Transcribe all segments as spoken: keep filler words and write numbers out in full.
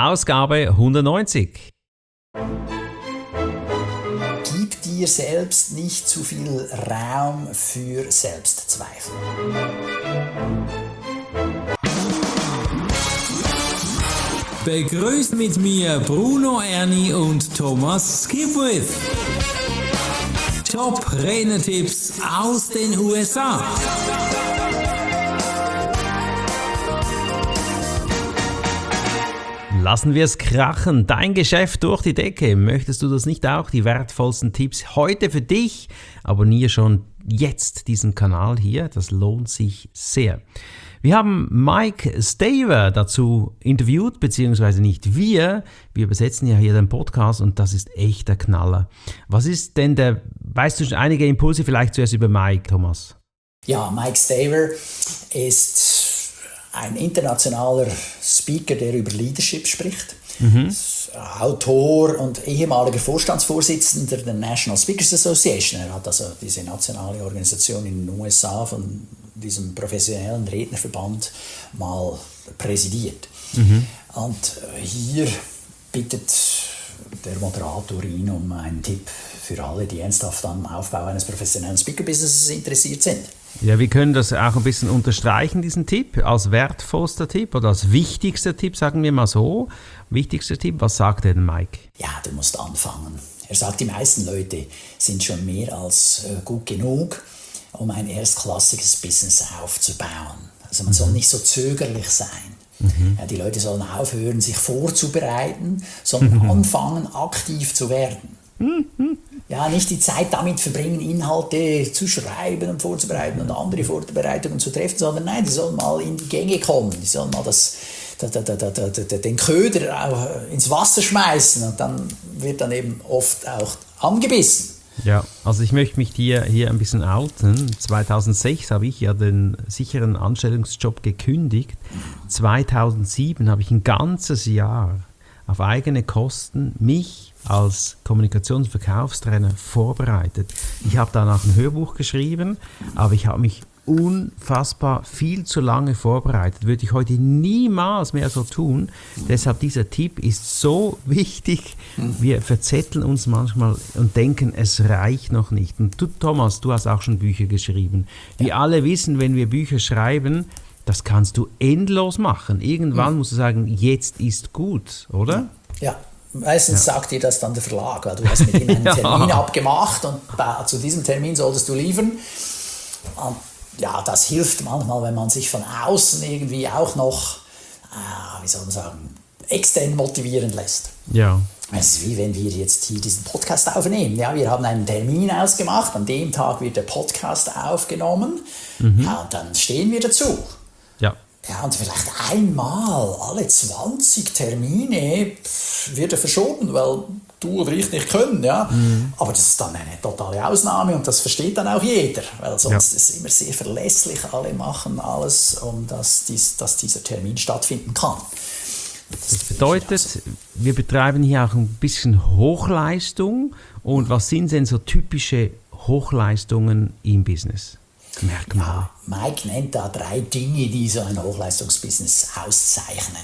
Ausgabe hundertneunzig. Gib dir selbst nicht zu viel Raum für Selbstzweifel. Begrüßt mit mir Bruno Erni und Thomas Skipwith. Top-Renner-Tipps aus den U S A. Lassen wir es krachen, dein Geschäft durch die Decke. Möchtest du das nicht auch? Die wertvollsten Tipps heute für dich. Abonniere schon jetzt diesen Kanal hier, das lohnt sich sehr. Wir haben Mike Staver dazu interviewt, beziehungsweise nicht wir. Wir übersetzen ja hier den Podcast und das ist echt der Knaller. Was ist denn der, weißt du schon einige Impulse vielleicht zuerst über Mike, Thomas? Ja, Mike Staver ist ein internationaler Speaker, der über Leadership spricht. Mhm. Autor und ehemaliger Vorstandsvorsitzender der National Speakers Association. Er hat also diese nationale Organisation in den U S A von diesem professionellen Rednerverband mal präsidiert. Mhm. Und hier bittet der Moderator ihn um einen Tipp für alle, die ernsthaft am Aufbau eines professionellen Speaker-Businesses interessiert sind. Ja, wir können das auch ein bisschen unterstreichen, diesen Tipp, als wertvollster Tipp oder als wichtigster Tipp, sagen wir mal so. Wichtigster Tipp, was sagt denn Mike? Ja, du musst anfangen. Er sagt, die meisten Leute sind schon mehr als äh, gut genug, um ein erstklassiges Business aufzubauen. Also man mhm. soll nicht so zögerlich sein. Mhm. Ja, die Leute sollen aufhören, sich vorzubereiten, sondern mhm. anfangen, aktiv zu werden. Mhm. Ja, nicht die Zeit damit verbringen, Inhalte zu schreiben und vorzubereiten und andere Vorbereitungen zu treffen, sondern nein, die sollen mal in die Gänge kommen. Die sollen mal das, da, da, da, da, da, den Köder auch ins Wasser schmeißen und dann wird dann eben oft auch angebissen. Ja, also ich möchte mich hier, hier ein bisschen outen. zweitausendsechs habe ich ja den sicheren Anstellungsjob gekündigt. zweitausendsieben habe ich ein ganzes Jahr auf eigene Kosten mich als Kommunikations- und Verkaufstrainer vorbereitet. Ich habe danach ein Hörbuch geschrieben, aber ich habe mich unfassbar viel zu lange vorbereitet. Würde ich heute niemals mehr so tun. Deshalb dieser Tipp ist so wichtig. Wir verzetteln uns manchmal und denken, es reicht noch nicht. Und du, Thomas, du hast auch schon Bücher geschrieben. Wir alle wissen, wenn wir Bücher schreiben, das kannst du endlos machen. Irgendwann musst du sagen, jetzt ist gut, oder? Ja. Meistens ja. sagt dir das dann der Verlag, weil du hast mit ihm einen Termin ja. abgemacht und bei, zu diesem Termin solltest du liefern. Und ja, das hilft manchmal, wenn man sich von außen irgendwie auch noch, äh, wie soll man sagen, extern motivieren lässt. Ja. Es ist wie wenn wir jetzt hier diesen Podcast aufnehmen. Ja, wir haben einen Termin ausgemacht, an dem Tag wird der Podcast aufgenommen mhm. ja, und dann stehen wir dazu. Ja. Ja, und vielleicht einmal alle zwanzig Termine pff, wird er verschoben, weil du oder ich nicht können. Ja? Mhm. Aber das ist dann eine totale Ausnahme und das versteht dann auch jeder, weil sonst ja. ist es immer sehr verlässlich. Alle machen alles, um dass, dies, dass dieser Termin stattfinden kann. Das, das bedeutet, wir betreiben hier auch ein bisschen Hochleistung. Und was sind denn so typische Hochleistungen im Business? Merkmale. Ja, Mike nennt da drei Dinge, die so ein Hochleistungsbusiness auszeichnen.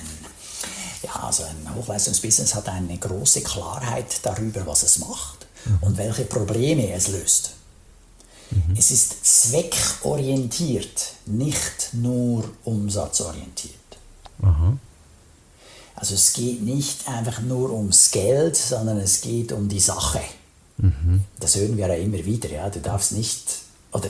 Ja, also ein Hochleistungsbusiness hat eine große Klarheit darüber, was es macht mhm. und welche Probleme es löst. Mhm. Es ist zweckorientiert, nicht nur umsatzorientiert. Aha. Also es geht nicht einfach nur ums Geld, sondern es geht um die Sache. Mhm. Das hören wir ja immer wieder. Ja? Du darfst nicht, oder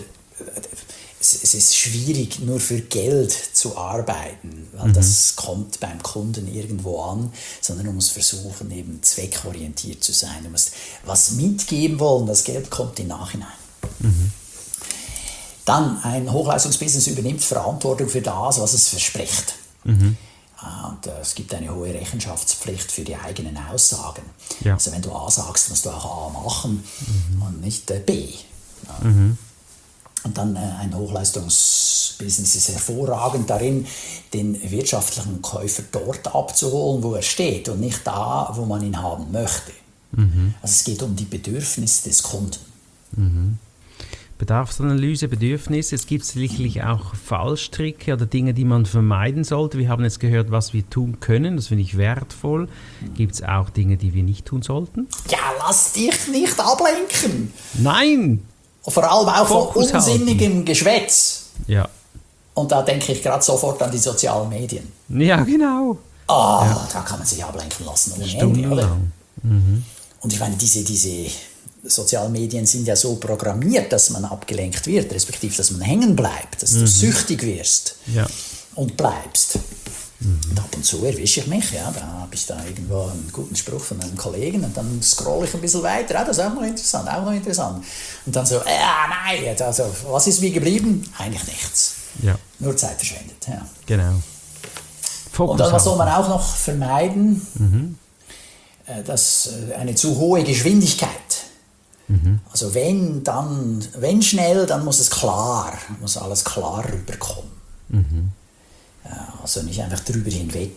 es ist schwierig, nur für Geld zu arbeiten, weil mhm. das kommt beim Kunden irgendwo an, sondern du musst versuchen, eben zweckorientiert zu sein. Du musst was mitgeben wollen, das Geld kommt im Nachhinein. Mhm. Dann, ein Hochleistungsbusiness übernimmt Verantwortung für das, was es verspricht. Mhm. Und es gibt eine hohe Rechenschaftspflicht für die eigenen Aussagen. Ja. Also wenn du A sagst, musst du auch A machen mhm. und nicht B. Ja. Mhm. Und dann äh, ein Hochleistungsbusiness ist hervorragend darin, den wirtschaftlichen Käufer dort abzuholen, wo er steht und nicht da, wo man ihn haben möchte. Mhm. Also es geht um die Bedürfnisse des Kunden. Mhm. Bedarfsanalyse, Bedürfnisse. Es gibt sicherlich auch Fallstricke oder Dinge, die man vermeiden sollte. Wir haben jetzt gehört, was wir tun können. Das finde ich wertvoll. Gibt es auch Dinge, die wir nicht tun sollten? Ja, lass dich nicht ablenken. Nein! Vor allem auch Fokus von unsinnigem halten. Geschwätz. Ja. Und da denke ich gerade sofort an die sozialen Medien. Ja, genau. Ah, Ja. da kann man sich ablenken lassen ohne Ende, oder? Stundenlang. Mhm. Und ich meine, diese, diese sozialen Medien sind ja so programmiert, dass man abgelenkt wird, respektive, dass man hängen bleibt, dass du süchtig wirst Ja. und bleibst. Und ab und zu erwische ich mich, ja, da habe ich da irgendwo einen guten Spruch von einem Kollegen und dann scrolle ich ein bisschen weiter, ah, das ist auch noch interessant, auch noch interessant. Und dann so, ja, nein, also, was ist wie geblieben? Eigentlich nichts. Ja, Nur Zeit verschwendet, ja. genau. Fokus Und dann, was soll man halten. auch noch vermeiden? Mhm. Äh, Das, äh, eine zu hohe Geschwindigkeit. Mhm. Also wenn, dann, wenn schnell, dann muss es klar, muss alles klar rüberkommen. Mhm. Ja, also nicht einfach drüber hinweg,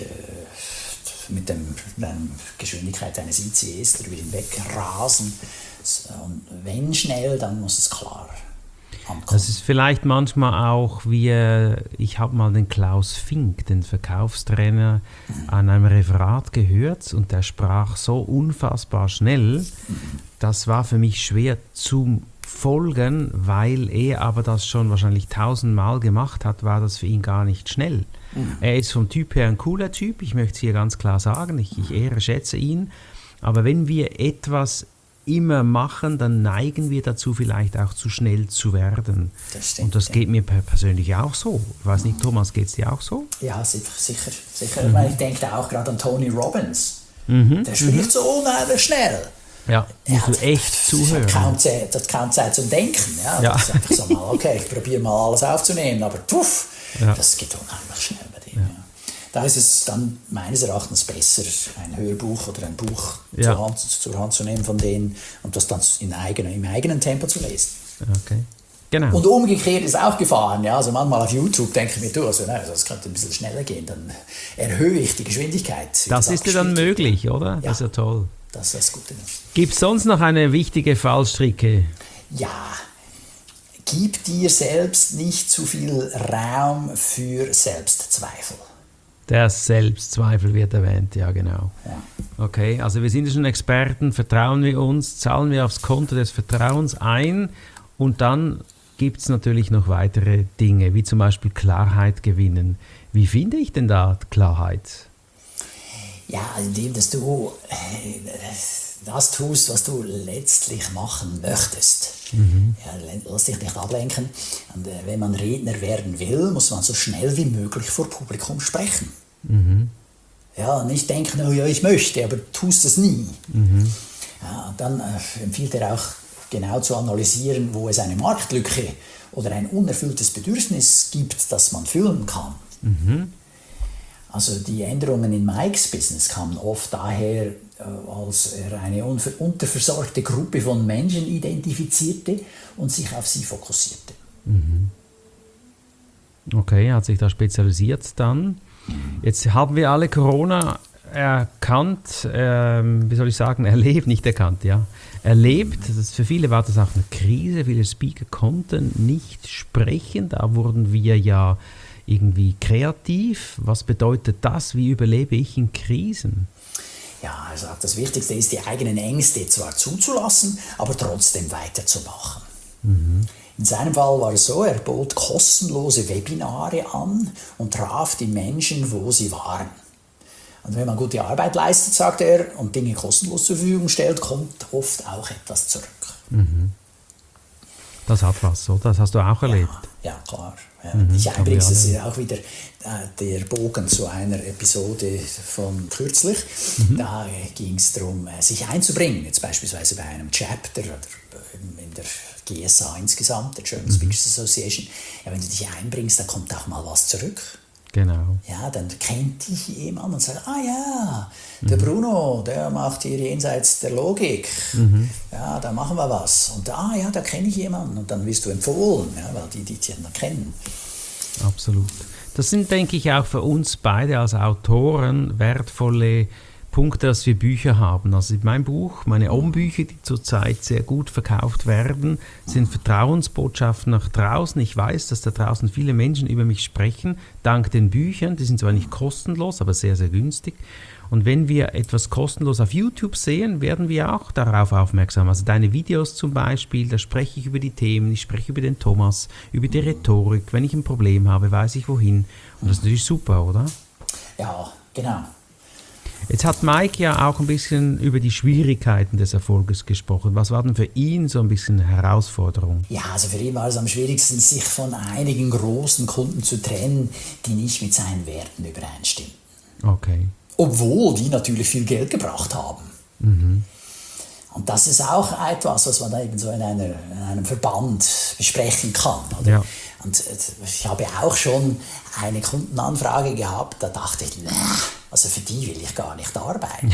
äh, mit dem, der Geschwindigkeit eines I C Es drüber hinweg rasen. Und wenn schnell, dann muss es klar ankommen. Das ist vielleicht manchmal auch wie, äh, ich habe mal den Klaus Fink, den Verkaufstrainer, an einem Referat gehört und der sprach so unfassbar schnell, das war für mich schwer zu folgen, weil er aber das schon wahrscheinlich tausendmal gemacht hat, war das für ihn gar nicht schnell. Mhm. Er ist vom Typ her ein cooler Typ, ich möchte es hier ganz klar sagen, ich, ich ehre, schätze ihn, aber wenn wir etwas immer machen, dann neigen wir dazu, vielleicht auch zu schnell zu werden. Das stimmt, und das ja. geht mir persönlich auch so. Ich weiß nicht, Thomas, geht es dir auch so? Ja, sicher, sicher. sicher. Mhm. Weil ich denke da auch gerade an Tony Robbins. Mhm. Der spricht mhm. so unheimlich schnell. Ja, musst ja, du echt zuhören. Hat kaum Zeit, hat kaum Zeit zum Denken. Ja, Ja. Das ist einfach so mal, okay, ich probiere mal alles aufzunehmen, aber puff, Ja. das geht unheimlich schnell bei dem. Ja. Ja. Da ist es dann meines Erachtens besser, ein Hörbuch oder ein Buch Ja. zur, Hand, zur Hand zu nehmen von denen und das dann in eigene, im eigenen Tempo zu lesen. Okay. Genau. Und umgekehrt ist auch Gefahren. Ja? Also manchmal auf YouTube denke ich mir, du, also, nein, das könnte ein bisschen schneller gehen, dann erhöhe ich die Geschwindigkeit. das ist ja dann abgespielt wird. möglich, oder? Ja. Das ist ja toll. Das ist das Gute. Gibt es sonst noch eine wichtige Fallstricke? Ja, gib dir selbst nicht zu viel Raum für Selbstzweifel. Der Selbstzweifel wird erwähnt, ja genau. Ja. Okay, also wir sind ja schon Experten, vertrauen wir uns, zahlen wir aufs Konto des Vertrauens ein und dann gibt es natürlich noch weitere Dinge, wie zum Beispiel Klarheit gewinnen. Wie finde ich denn da Klarheit? Ja, indem dass du äh, das tust, was du letztlich machen möchtest. Mhm. Ja, lass dich nicht ablenken. Und, äh, wenn man Redner werden will, muss man so schnell wie möglich vor Publikum sprechen. Mhm. Ja, nicht denken, oh ja, ich möchte, aber tust es nie. Mhm. Ja, dann äh, empfiehlt er auch genau zu analysieren, wo es eine Marktlücke oder ein unerfülltes Bedürfnis gibt, das man füllen kann. Mhm. Also die Änderungen in Mikes Business kamen oft daher, als er eine unterversorgte Gruppe von Menschen identifizierte und sich auf sie fokussierte. Mhm. Okay, er hat sich da spezialisiert dann. Jetzt haben wir alle Corona erkannt, ähm, wie soll ich sagen, erlebt, nicht erkannt, ja. Erlebt, das, für viele war das auch eine Krise, viele Speaker konnten nicht sprechen, da wurden wir ja irgendwie kreativ. Was bedeutet das? Wie überlebe ich in Krisen? Ja, also das Wichtigste ist, die eigenen Ängste zwar zuzulassen, aber trotzdem weiterzumachen. Mhm. In seinem Fall war es so, er bot kostenlose Webinare an und traf die Menschen, wo sie waren. Und wenn man gute Arbeit leistet, sagt er, und Dinge kostenlos zur Verfügung stellt, kommt oft auch etwas zurück. Mhm. Das hat was, oder? Das hast du auch erlebt? Ja, ja klar. Ja, Mhm, ich einbring's, das ist auch wieder äh, der Bogen zu einer Episode von kürzlich. Mhm. Da äh, ging es darum, äh, sich einzubringen, jetzt beispielsweise bei einem Chapter oder äh, in der G S A insgesamt, der German mhm. Speakers Association. Ja, wenn du dich einbringst, dann kommt auch mal was zurück. Genau. Ja, dann kennt dich jemand und sagt, ah ja, der mhm. Bruno, der macht hier jenseits der Logik. Mhm. Ja, da machen wir was. Und ah ja, da kenne ich jemanden. Und dann wirst du empfohlen, ja, weil die dich dann kennen. Absolut. Das sind, denke ich, auch für uns beide als Autoren wertvolle Punkt, dass wir Bücher haben. Also mein Buch, meine Ohm-Bücher, die zurzeit sehr gut verkauft werden, sind Vertrauensbotschaften nach draußen. Ich weiß, dass da draußen viele Menschen über mich sprechen, dank den Büchern. Die sind zwar nicht kostenlos, aber sehr, sehr günstig. Und wenn wir etwas kostenlos auf YouTube sehen, werden wir auch darauf aufmerksam. Also deine Videos zum Beispiel, da spreche ich über die Themen, ich spreche über den Thomas, über die Rhetorik. Wenn ich ein Problem habe, weiß ich wohin. Und das ist natürlich super, oder? Ja, genau. Jetzt hat Mike ja auch ein bisschen über die Schwierigkeiten des Erfolges gesprochen. Was war denn für ihn so ein bisschen eine Herausforderung? Ja, also für ihn war es am schwierigsten, sich von einigen großen Kunden zu trennen, die nicht mit seinen Werten übereinstimmen. Okay. Obwohl die natürlich viel Geld gebracht haben. Mhm. Und das ist auch etwas, was man da eben so in, einer, in einem Verband besprechen kann. Oder? Ja. Und ich habe auch schon eine Kundenanfrage gehabt, da dachte ich, nee, also für die will ich gar nicht arbeiten.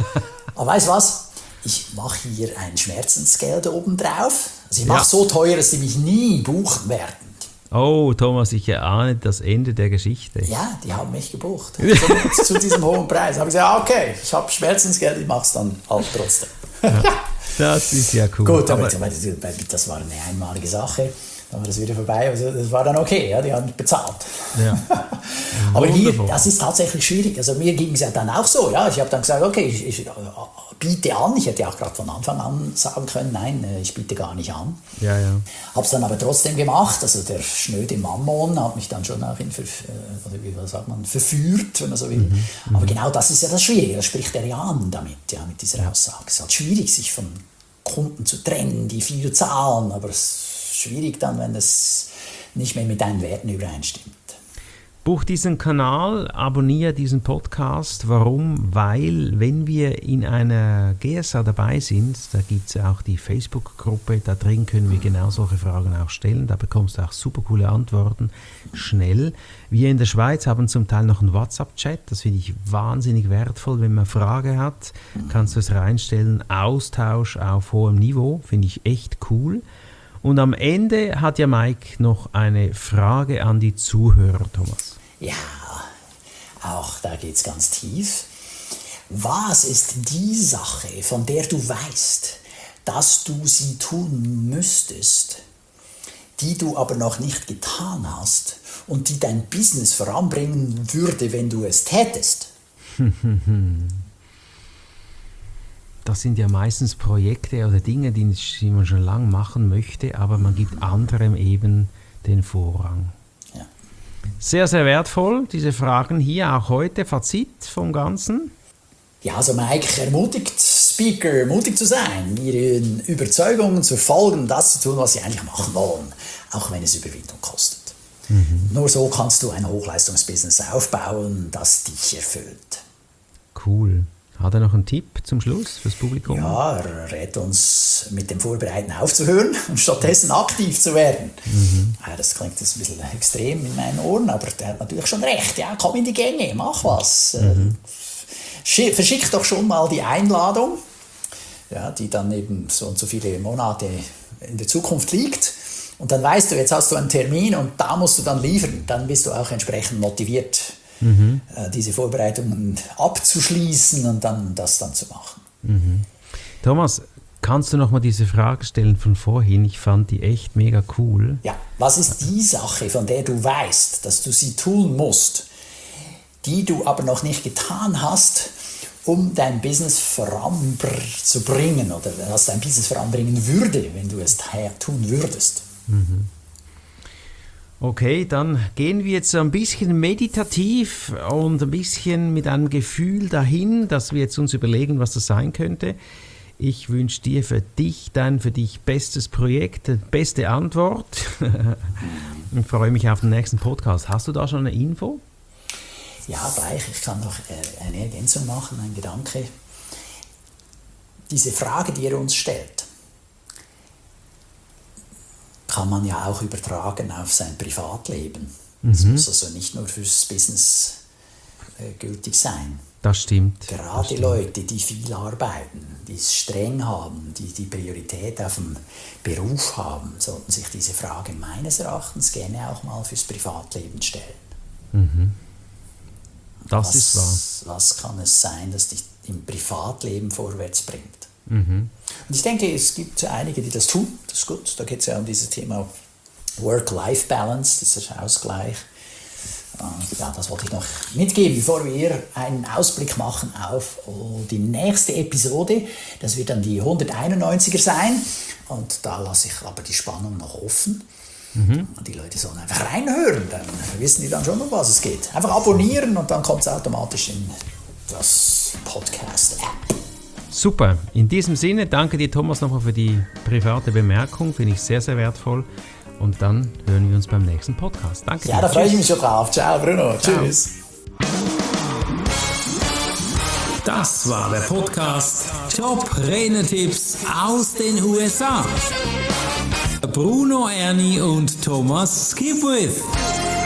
Aber weißt du was? Ich mache hier ein Schmerzensgeld obendrauf. Also ich mache Ja. so teuer, dass sie mich nie buchen werden. Oh, Thomas, ich erahne das Ende der Geschichte. Ja, die haben mich gebucht. zu, zu diesem hohen Preis. Da habe ich gesagt, okay, ich habe Schmerzensgeld, ich mache es dann halt trotzdem. Ja, das ist ja cool. Gut, aber, aber, das war eine einmalige Sache. Dann war das wieder vorbei. Also das war dann okay, ja, die haben bezahlt. ja. Aber hier, Wunderbar. das ist tatsächlich schwierig. Also mir ging es ja dann auch so. Ja. Ich habe dann gesagt, okay, ich, ich äh, biete an. Ich hätte ja auch gerade von Anfang an sagen können, nein, äh, ich biete gar nicht an. Ja, ja. Habe es dann aber trotzdem gemacht. Also der schnöde Mammon hat mich dann schon auch in, äh, oder wie sagt man, verführt, wenn man so will. Mhm, aber genau das ist ja das Schwierige. Das spricht er ja an damit, ja, mit dieser ja. Aussage. Es ist halt schwierig, sich von Kunden zu trennen, die viel zahlen, aber es ist schwierig dann, wenn das nicht mehr mit deinen Werten übereinstimmt. Buch diesen Kanal, abonniere diesen Podcast. Warum? Weil, wenn wir in einer G S A dabei sind, da gibt es auch die Facebook-Gruppe, da drin können wir genau solche Fragen auch stellen. Da bekommst du auch super coole Antworten, schnell. Wir in der Schweiz haben zum Teil noch einen WhatsApp-Chat, das finde ich wahnsinnig wertvoll. Wenn man eine Frage hat, kannst du es reinstellen. Austausch auf hohem Niveau, finde ich echt cool. Und am Ende hat ja Mike noch eine Frage an die Zuhörer, Thomas. Ja, auch da geht es ganz tief. Was ist die Sache, von der du weißt, dass du sie tun müsstest, die du aber noch nicht getan hast und die dein Business voranbringen würde, wenn du es tätest? Das sind ja meistens Projekte oder Dinge, die man schon lange machen möchte, aber man gibt anderem eben den Vorrang. Ja. Sehr, sehr wertvoll, diese Fragen hier, auch heute. Fazit vom Ganzen? Ja, also Mike ermutigt Speaker, mutig zu sein, ihren Überzeugungen zu folgen, das zu tun, was sie eigentlich machen wollen, auch wenn es Überwindung kostet. Mhm. Nur so kannst du ein Hochleistungsbusiness aufbauen, das dich erfüllt. Cool. Hat er noch einen Tipp zum Schluss fürs Publikum? Ja, er rät uns, mit dem Vorbereiten aufzuhören und stattdessen aktiv zu werden. Mhm. Ja, das klingt jetzt ein bisschen extrem in meinen Ohren, aber der hat natürlich schon recht. Ja, komm in die Gänge, mach was. Mhm. Verschick doch schon mal die Einladung, ja, die dann eben so und so viele Monate in der Zukunft liegt. Und dann weißt du, jetzt hast du einen Termin und da musst du dann liefern. Dann bist du auch entsprechend motiviert, Mhm. diese Vorbereitungen abzuschließen und dann das dann zu machen. Mhm. Thomas, kannst du noch mal diese Frage stellen von vorhin? Ich fand die echt mega cool. Ja, was ist die Sache, von der du weißt, dass du sie tun musst, die du aber noch nicht getan hast, um dein Business voranzubringen oder was dein Business voranbringen würde, wenn du es tun würdest? Mhm. Okay, dann gehen wir jetzt ein bisschen meditativ und ein bisschen mit einem Gefühl dahin, dass wir jetzt uns überlegen, was das sein könnte. Ich wünsche dir für dich dein für dich bestes Projekt, beste Antwort und freue mich auf den nächsten Podcast. Hast du da schon eine Info? Ja, gleich. Ich kann noch eine Ergänzung machen, ein Gedanke. Diese Frage, die er uns stellt, kann man ja auch übertragen auf sein Privatleben. Es mhm. muss also nicht nur fürs Business äh, gültig sein. Das stimmt. Gerade das stimmt. Leute, die viel arbeiten, die es streng haben, die die Priorität auf dem Beruf haben, sollten sich diese Frage meines Erachtens gerne auch mal fürs Privatleben stellen. Mhm. Das was, ist wahr. Was kann es sein, das dich im Privatleben vorwärts bringt? Mhm. Und ich denke, es gibt einige, die das tun. Das ist gut. Da geht es ja um dieses Thema Work-Life-Balance, dieser Ausgleich. Ja, das wollte ich noch mitgeben, bevor wir einen Ausblick machen auf die nächste Episode. Das wird dann die hunderteinundneunziger sein. Und da lasse ich aber die Spannung noch offen. Mhm. Die Leute sollen einfach reinhören, dann wissen die dann schon, um was es geht. Einfach abonnieren und dann kommt es automatisch in das Podcast-App. Super. In diesem Sinne, danke dir, Thomas, nochmal für die private Bemerkung. Finde ich sehr, sehr wertvoll. Und dann hören wir uns beim nächsten Podcast. Danke ja, dir. Da freue ich mich schon drauf. Ciao, Bruno. Ciao. Tschüss. Das war der Podcast Top-Renner-Tipps aus den U S A. Bruno Erni und Thomas Skipwith.